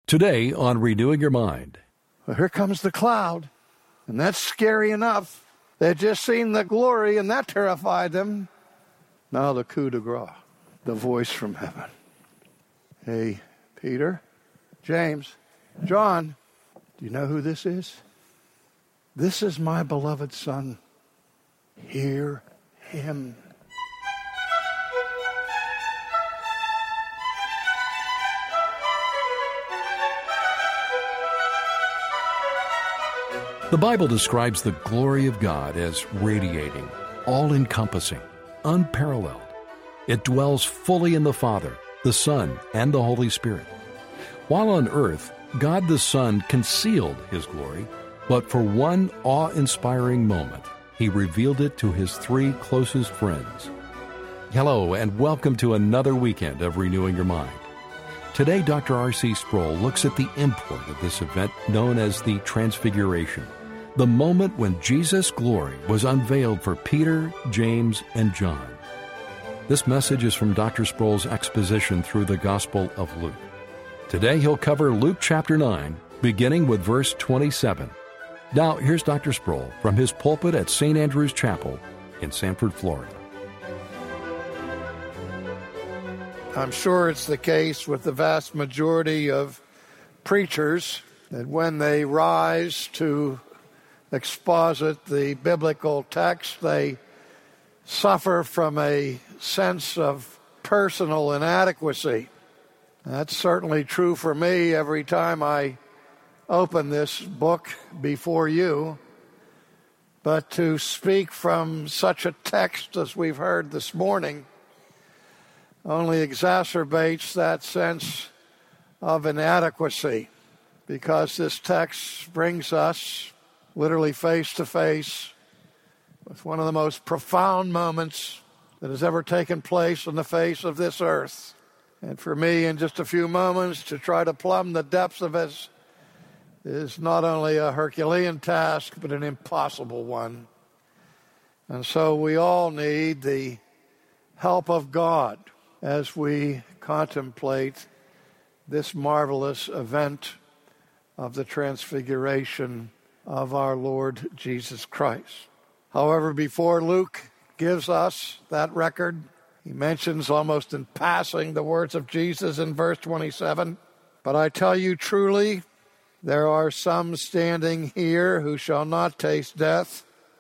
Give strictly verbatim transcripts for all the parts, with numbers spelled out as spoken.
Today on Renewing Your Mind. Well, here comes the cloud, and that's scary enough. They had just seen the glory, and that terrified them. Now the coup de grace, the voice from heaven. Hey, Peter, James, John, do you know who this is? This is my beloved Son. Hear him. The Bible describes the glory of God as radiating, all-encompassing, unparalleled. It dwells fully in the Father, the Son, and the Holy Spirit. While on earth, God the Son concealed His glory, but for one awe-inspiring moment, He revealed it to His three closest friends. Hello, and welcome to another weekend of Renewing Your Mind. Today, Doctor R C Sproul looks at the import of this event known as the Transfiguration, the moment when Jesus' glory was unveiled for Peter, James, and John. This message is from Doctor Sproul's exposition through the Gospel of Luke. Today, he'll cover Luke chapter nine, beginning with verse twenty-seven. Now, here's Doctor Sproul from his pulpit at Saint Andrew's Chapel in Sanford, Florida. I'm sure it's the case with the vast majority of preachers that when they rise to exposit the biblical text, they suffer from a sense of personal inadequacy. That's certainly true for me every time I open this book before you. But to speak from such a text as we've heard this morning only exacerbates that sense of inadequacy, because this text brings us literally face to face with one of the most profound moments that has ever taken place on the face of this earth. And for me, in just a few moments, to try to plumb the depths of it is not only a Herculean task, but an impossible one. And so we all need the help of God as we contemplate this marvelous event of the transfiguration of our Lord Jesus Christ. However, before Luke gives us that record, he mentions almost in passing the words of Jesus in verse twenty-seven. But I tell you truly, there are some standing here who shall not taste death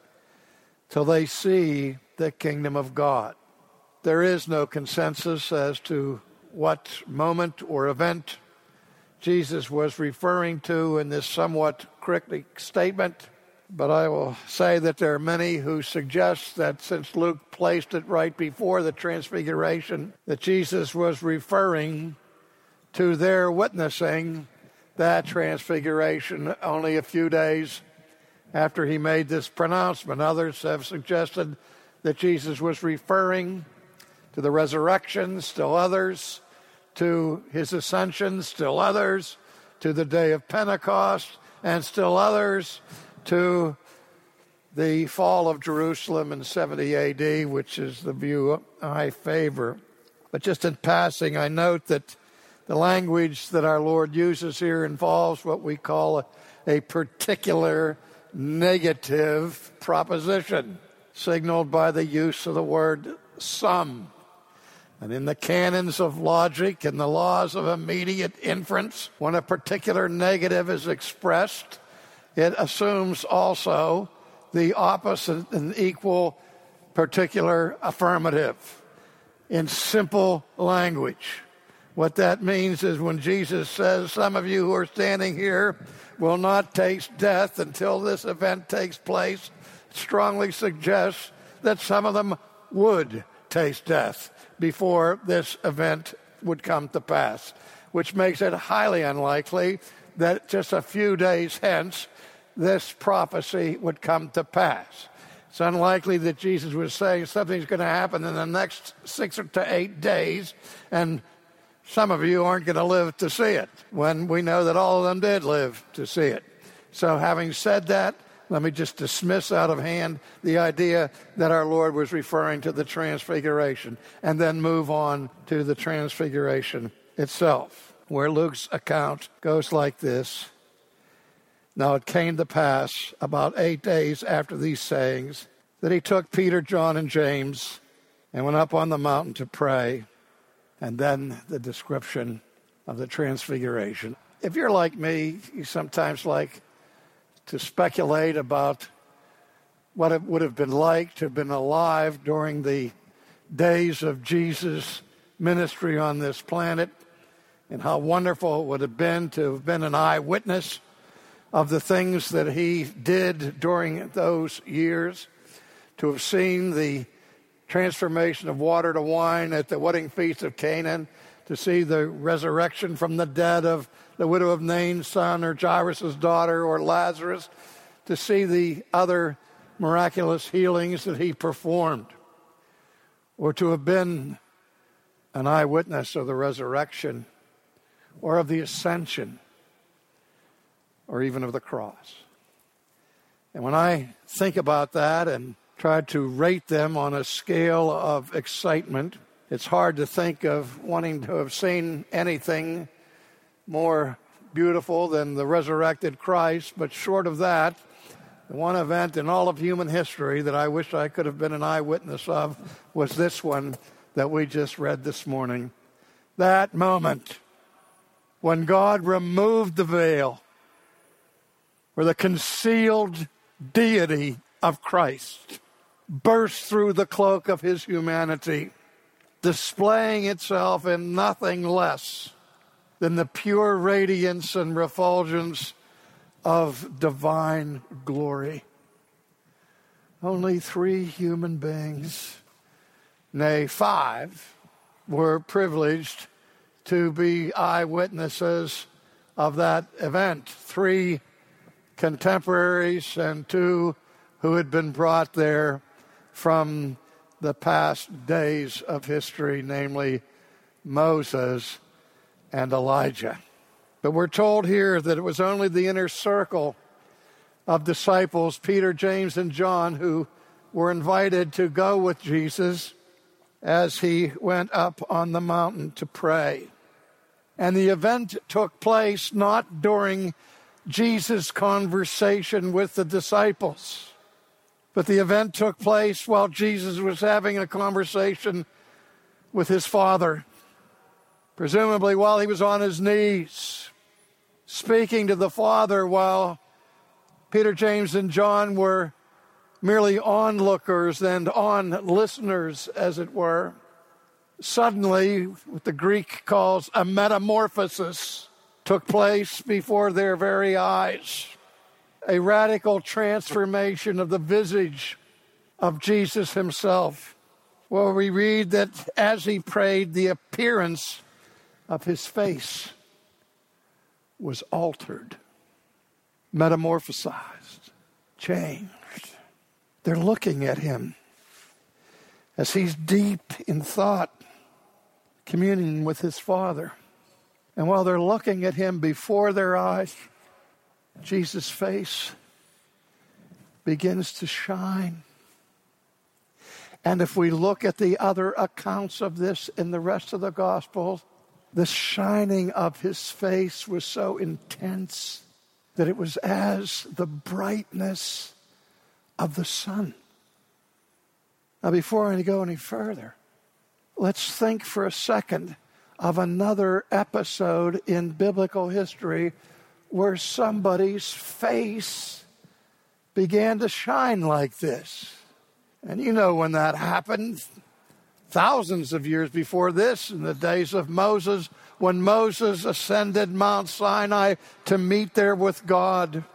till they see the kingdom of God. There is no consensus as to what moment or event Jesus was referring to in this somewhat cryptic statement, but I will say that there are many who suggest that since Luke placed it right before the Transfiguration, that Jesus was referring to their witnessing that Transfiguration only a few days after he made this pronouncement. Others have suggested that Jesus was referring to the resurrection, still others to his ascension, still others to the day of Pentecost, and still others to the fall of Jerusalem in seventy A D, which is the view I favor. But just in passing, I note that the language that our Lord uses here involves what we call a, a particular negative proposition, signaled by the use of the word some. And in the canons of logic and the laws of immediate inference, when a particular negative is expressed, it assumes also the opposite and equal particular affirmative in simple language. What that means is when Jesus says, some of you who are standing here will not taste death until this event takes place, it strongly suggests that some of them would taste death before this event would come to pass, which makes it highly unlikely that just a few days hence this prophecy would come to pass. It's unlikely that Jesus was saying something's going to happen in the next six to eight days, and some of you aren't going to live to see it, when we know that all of them did live to see it. So having said that, let me just dismiss out of hand the idea that our Lord was referring to the Transfiguration, and then move on to the Transfiguration itself. where Luke's account goes like this. Now it came to pass about eight days after these sayings that he took Peter, John, and James and went up on the mountain to pray. And then the description of the transfiguration. If you're like me, you sometimes like to speculate about what it would have been like to have been alive during the days of Jesus' ministry on this planet, and how wonderful it would have been to have been an eyewitness of the things that he did during those years, to have seen the transformation of water to wine at the wedding feast of Canaan, to see the resurrection from the dead of the widow of Nain's son, or Jairus' daughter, or Lazarus, to see the other miraculous healings that he performed, or to have been an eyewitness of the resurrection, or of the ascension, or even of the cross. And when I think about that and try to rate them on a scale of excitement, it's hard to think of wanting to have seen anything more beautiful than the resurrected Christ. But short of that, the one event in all of human history that I wish I could have been an eyewitness of was this one that we just read this morning. That moment when God removed the veil, where the concealed deity of Christ burst through the cloak of his humanity, displaying itself in nothing less than the pure radiance and refulgence of divine glory. Only three human beings, nay, five, were privileged to be eyewitnesses of that event. Three contemporaries and two who had been brought there from the past days of history, namely Moses and Elijah. But we're told here that it was only the inner circle of disciples, Peter, James, and John, who were invited to go with Jesus as he went up on the mountain to pray. And the event took place not during Jesus' conversation with the disciples, but the event took place while Jesus was having a conversation with his Father, presumably while he was on his knees, speaking to the Father, while Peter, James, and John were merely onlookers and on-listeners, as it were. Suddenly, what the Greek calls a metamorphosis took place before their very eyes. A radical transformation of the visage of Jesus himself, where we read that as he prayed, the appearance of his face was altered, metamorphosized, changed. They're looking at him as he's deep in thought, communing with his Father. And while they're looking at him before their eyes, Jesus' face begins to shine. And if we look at the other accounts of this in the rest of the Gospels, the shining of his face was so intense that it was as the brightness of the sun. Now, before I go any further, let's think for a second of another episode in biblical history where somebody's face began to shine like this. And you know when that happened, thousands of years before this, in the days of Moses, when Moses ascended Mount Sinai to meet there with God.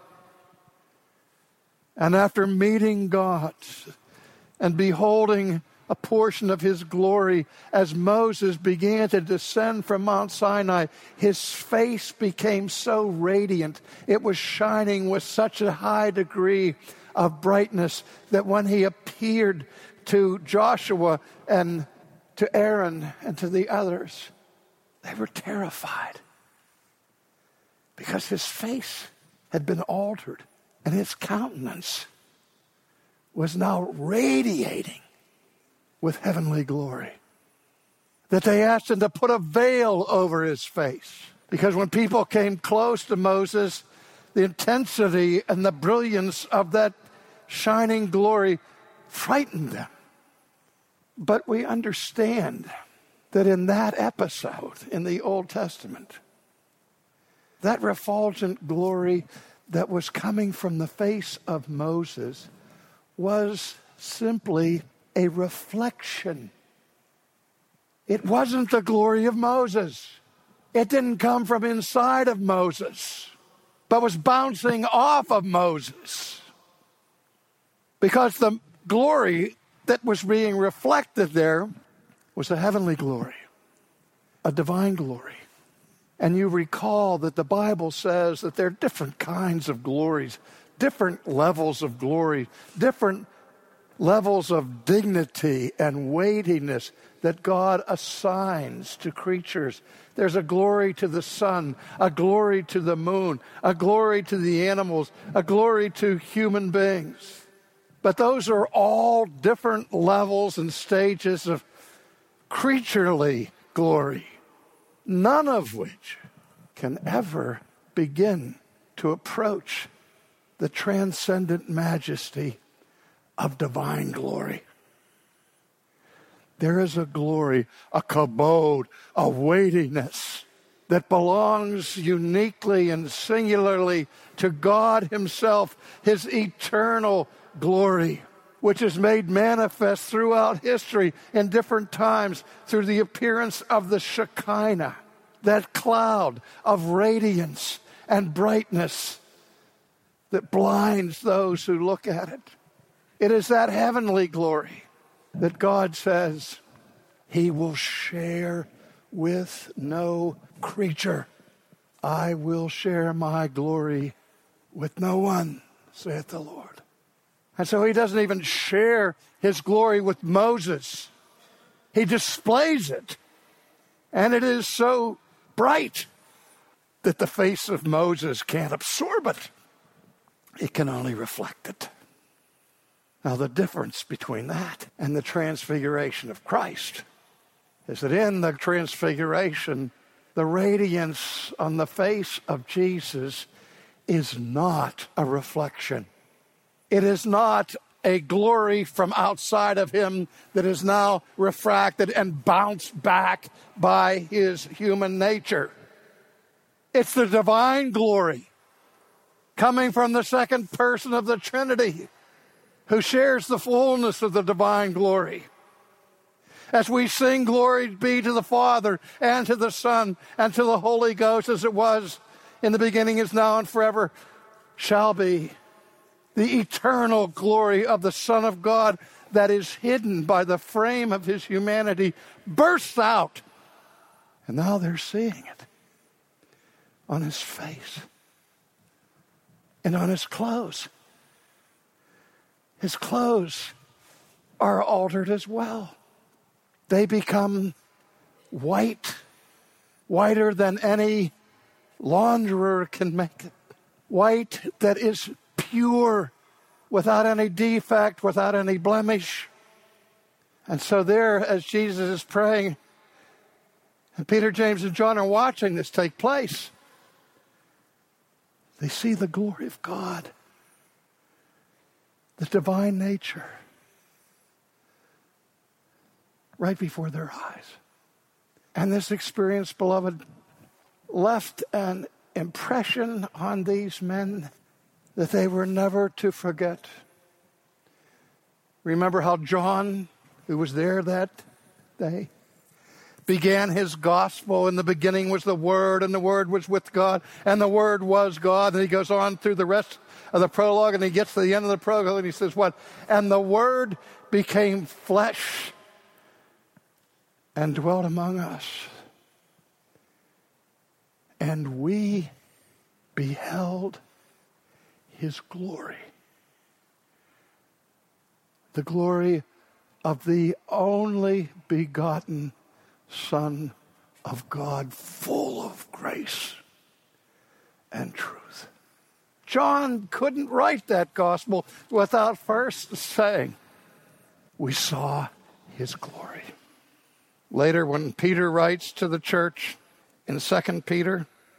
And after meeting God and beholding a portion of his glory, as Moses began to descend from Mount Sinai, his face became so radiant. It was shining with such a high degree of brightness that when he appeared to Joshua and to Aaron and to the others, they were terrified because his face had been altered and his countenance was now radiating with heavenly glory, that they asked him to put a veil over his face. Because when people came close to Moses, the intensity and the brilliance of that shining glory frightened them. But we understand that in that episode in the Old Testament, that refulgent glory that was coming from the face of Moses was simply a reflection. It wasn't the glory of Moses. It didn't come from inside of Moses, but was bouncing off of Moses. Because the glory that was being reflected there was a heavenly glory, a divine glory. And you recall that the Bible says that there are different kinds of glories, different levels of glory, different levels of dignity and weightiness that God assigns to creatures. There's a glory to the sun, a glory to the moon, a glory to the animals, a glory to human beings. But those are all different levels and stages of creaturely glory, none of which can ever begin to approach the transcendent majesty of divine glory. There is a glory, a kabod, a weightiness that belongs uniquely and singularly to God himself, his eternal glory, which is made manifest throughout history in different times through the appearance of the Shekinah, that cloud of radiance and brightness that blinds those who look at it. It is that heavenly glory that God says he will share with no creature. I will share my glory with no one, saith the Lord. And so he doesn't even share his glory with Moses. He displays it. And it is so bright that the face of Moses can't absorb it. It can only reflect it. Now, the difference between that and the transfiguration of Christ is that in the transfiguration, the radiance on the face of Jesus is not a reflection. It is not a glory from outside of him that is now refracted and bounced back by his human nature. It's the divine glory coming from the second person of the Trinity, who shares the fullness of the divine glory. As we sing, glory be to the Father, and to the Son, and to the Holy Ghost, as it was in the beginning, is now, and forever shall be. The eternal glory of the Son of God that is hidden by the frame of his humanity bursts out. And now they're seeing it on his face and on his clothes. His clothes are altered as well. They become white, whiter than any launderer can make it. White that is pure, without any defect, without any blemish. And so there, as Jesus is praying, and Peter, James, and John are watching this take place, they see the glory of God, the divine nature, right before their eyes. And this experience, beloved, left an impression on these men that they were never to forget. Remember how John, who was there that day, began his gospel. In the beginning was the Word, and the Word was with God, and the Word was God. And he goes on through the rest of the prologue, and he gets to the end of the prologue, and he says what? And the Word became flesh and dwelt among us. And we beheld his glory. The glory of the only begotten Son of God, full of grace and truth. John couldn't write that gospel without first saying, we saw his glory. Later, when Peter writes to the church in Second Peter,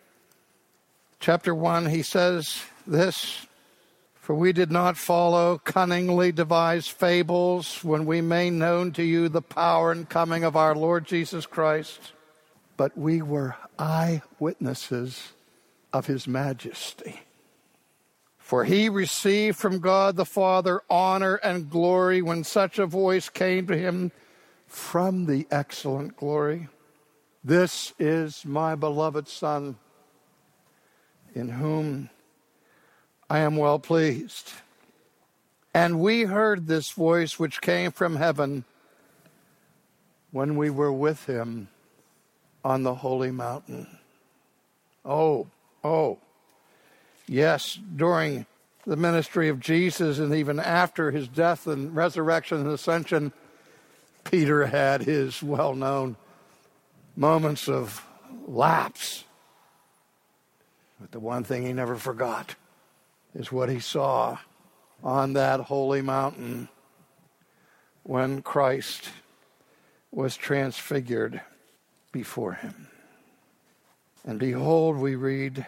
chapter one, he says this, "For we did not follow cunningly devised fables when we made known to you the power and coming of our Lord Jesus Christ, but we were eyewitnesses of his majesty. For he received from God the Father honor and glory when such a voice came to him from the excellent glory. This is my beloved Son, in whom I am well pleased. And we heard this voice which came from heaven when we were with him on the holy mountain." Oh, oh. Yes, during the ministry of Jesus and even after his death and resurrection and ascension, Peter had his well-known moments of lapse. But the one thing he never forgot is what he saw on that holy mountain when Christ was transfigured before him. And behold, we read,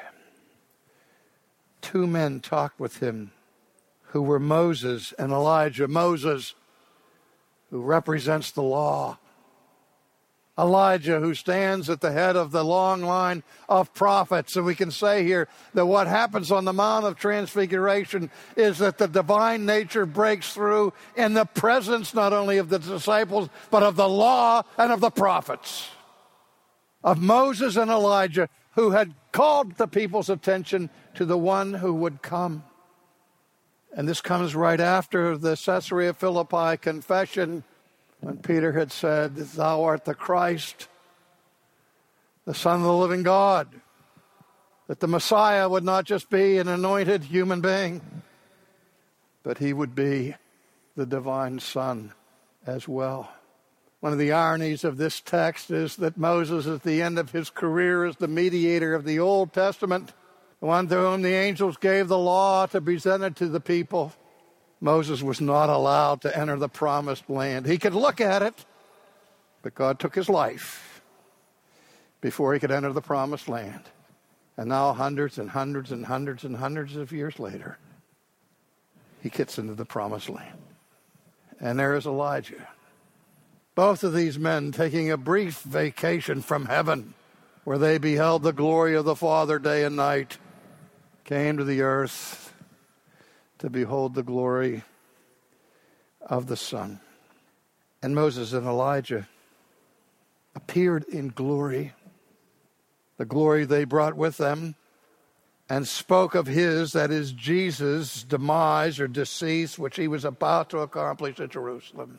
two men talked with him who were Moses and Elijah. Moses, who represents the law. Elijah, who stands at the head of the long line of prophets. And we can say here that what happens on the Mount of Transfiguration is that the divine nature breaks through in the presence not only of the disciples, but of the law and of the prophets. Of Moses and Elijah, who had called the people's attention to the one who would come. And this comes right after the Caesarea Philippi confession, when Peter had said, "Thou art the Christ, the Son of the living God." That the Messiah would not just be an anointed human being, but he would be the divine Son as well. One of the ironies of this text is that Moses, at the end of his career as the mediator of the Old Testament, the one to whom the angels gave the law to present it to the people, Moses was not allowed to enter the promised land. He could look at it, but God took his life before he could enter the promised land. And now hundreds and hundreds and hundreds and hundreds of years later, he gets into the promised land. And there is Elijah. Both of these men taking a brief vacation from heaven, where they beheld the glory of the Father day and night, came to the earth to behold the glory of the Son. And Moses and Elijah appeared in glory, the glory they brought with them, and spoke of his, that is Jesus' demise or decease, which he was about to accomplish at Jerusalem.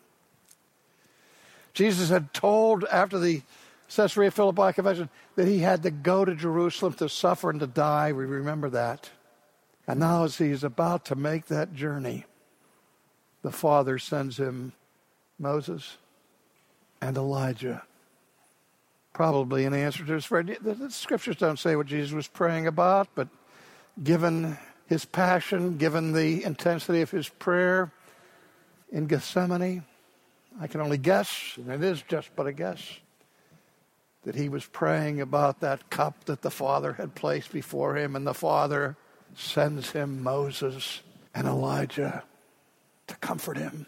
Jesus had told after the Caesarea Philippi confession that he had to go to Jerusalem to suffer and to die. We remember that. And now as he is about to make that journey, the Father sends him Moses and Elijah. Probably in answer to his prayer. The scriptures don't say what Jesus was praying about, but given his passion, given the intensity of his prayer in Gethsemane, I can only guess, and it is just but a guess, that he was praying about that cup that the Father had placed before him, and the Father sends him Moses and Elijah to comfort him,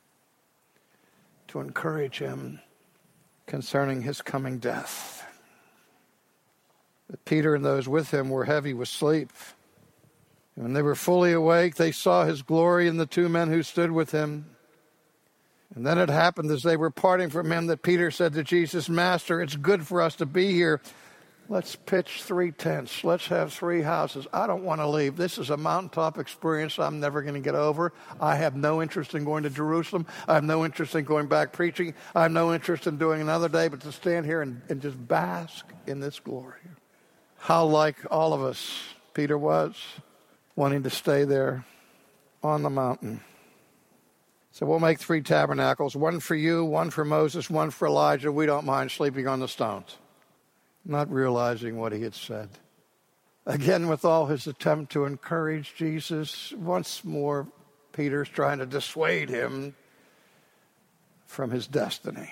to encourage him concerning his coming death. But Peter and those with him were heavy with sleep. And when they were fully awake, they saw his glory and the two men who stood with him. And then it happened as they were parting from him that Peter said to Jesus, "Master, it's good for us to be here. Let's pitch three tents. Let's have three houses. I don't want to leave. This is a mountaintop experience I'm never going to get over. I have no interest in going to Jerusalem. I have no interest in going back preaching. I have no interest in doing another day but to stand here and, and just bask in this glory." How like all of us Peter was, wanting to stay there on the mountain. So we'll make three tabernacles, one for you, one for Moses, one for Elijah. We don't mind sleeping on the stones, not realizing what he had said. Again, with all his attempt to encourage Jesus, once more Peter's trying to dissuade him from his destiny.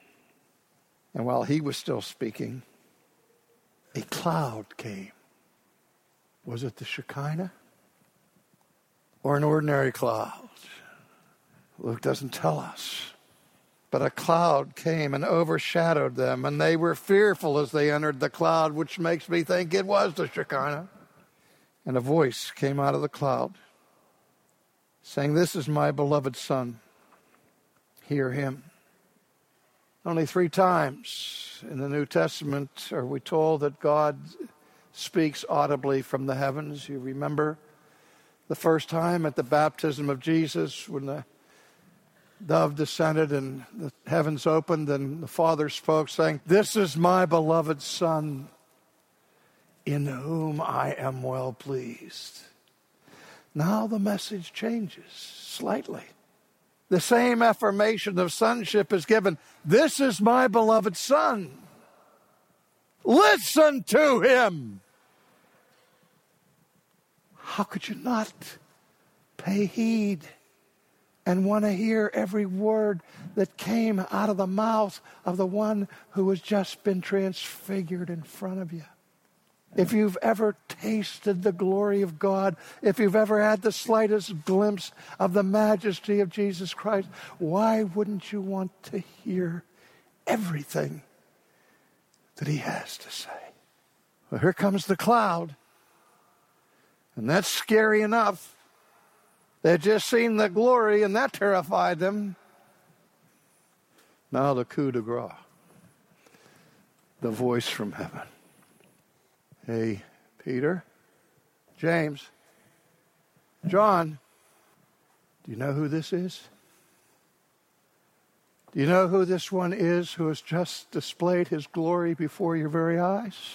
And while he was still speaking, a cloud came Was it the Shekinah or an ordinary cloud? Luke doesn't tell us. But a cloud came and overshadowed them, and they were fearful as they entered the cloud, which makes me think it was the Shekinah. And a voice came out of the cloud, saying, "This is my beloved Son. Hear him." Only three times in the New Testament are we told that God speaks audibly from the heavens. You remember the first time at the baptism of Jesus when the dove descended and the heavens opened and the Father spoke, saying, "This is my beloved Son, in whom I am well pleased." Now the message changes slightly. The same affirmation of sonship is given. "This is my beloved Son. Listen to him." How could you not pay heed and want to hear every word that came out of the mouth of the one who has just been transfigured in front of you? If you've ever tasted the glory of God, if you've ever had the slightest glimpse of the majesty of Jesus Christ, why wouldn't you want to hear everything that he has to say? Well, here comes the cloud, and that's scary enough. They'd just seen the glory, and that terrified them. Now the coup de grace, the voice from heaven. "Hey, Peter, James, John, do you know who this is? Do you know who this one is who has just displayed his glory before your very eyes?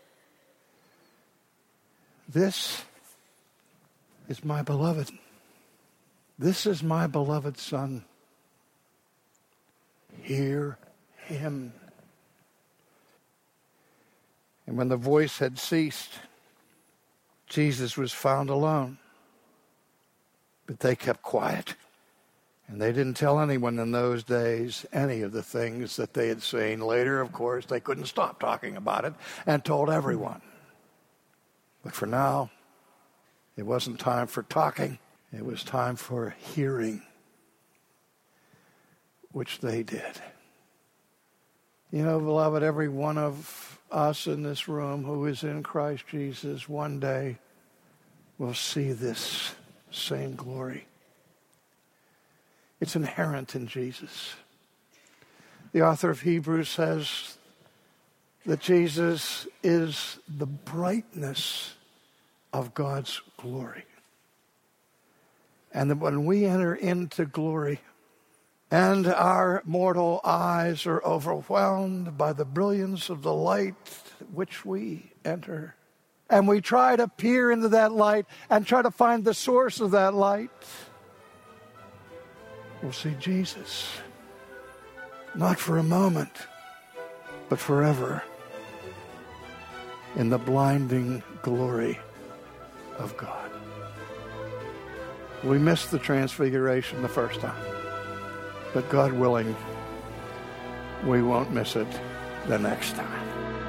This is my beloved. This is my beloved Son. Hear him." And when the voice had ceased, Jesus was found alone. But they kept quiet. And they didn't tell anyone in those days any of the things that they had seen. Later, of course, they couldn't stop talking about it and told everyone. But for now, it wasn't time for talking. It was time for hearing, which they did. You know, beloved, every one of us in this room who is in Christ Jesus one day will see this same glory. It's inherent in Jesus. The author of Hebrews says that Jesus is the brightness of God's glory. And that when we enter into glory and our mortal eyes are overwhelmed by the brilliance of the light which we enter, and we try to peer into that light and try to find the source of that light, we'll see Jesus. Not for a moment, but forever in the blinding glory of God. We missed the transfiguration the first time, but God willing, we won't miss it the next time.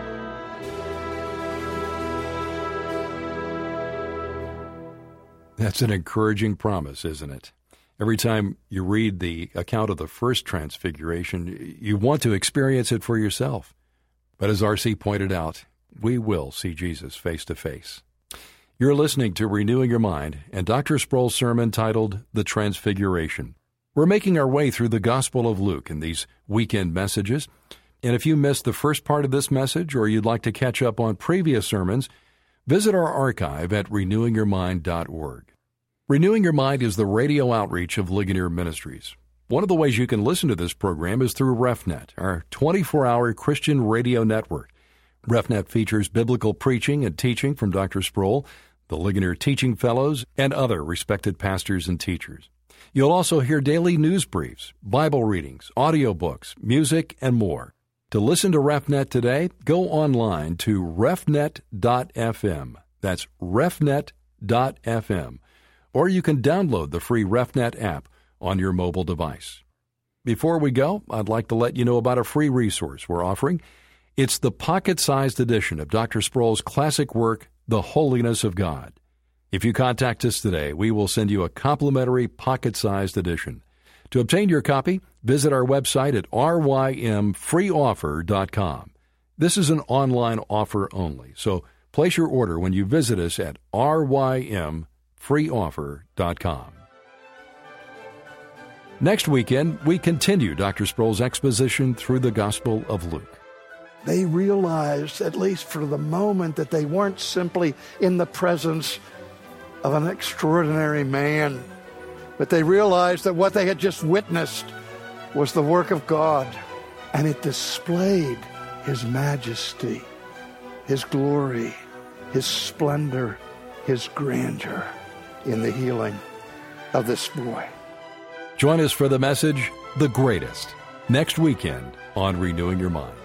That's an encouraging promise, isn't it? Every time you read the account of the first transfiguration, you want to experience it for yourself. But as R C pointed out, we will see Jesus face to face. You're listening to Renewing Your Mind and Doctor Sproul's sermon titled The Transfiguration. We're making our way through the Gospel of Luke in these weekend messages. And if you missed the first part of this message or you'd like to catch up on previous sermons, visit our archive at renewing your mind dot org. Renewing Your Mind is the radio outreach of Ligonier Ministries. One of the ways you can listen to this program is through RefNet, our twenty-four hour Christian radio network. RefNet features biblical preaching and teaching from Doctor Sproul, the Ligonier Teaching Fellows, and other respected pastors and teachers. You'll also hear daily news briefs, Bible readings, audiobooks, music, and more. To listen to RefNet today, go online to refnet dot f m. That's refnet dot f m. Or you can download the free RefNet app on your mobile device. Before we go, I'd like to let you know about a free resource we're offering. It's the pocket-sized edition of Doctor Sproul's classic work, The Holiness of God. If you contact us today, we will send you a complimentary pocket-sized edition. To obtain your copy, visit our website at r y m free offer dot com. This is an online offer only, so place your order when you visit us at r y m free offer dot com. Next weekend, we continue Doctor Sproul's exposition through the Gospel of Luke. They realized, at least for the moment, that they weren't simply in the presence of an extraordinary man, but they realized that what they had just witnessed was the work of God, and it displayed His majesty, His glory, His splendor, His grandeur in the healing of this boy. Join us for the message, The Greatest, next weekend on Renewing Your Mind.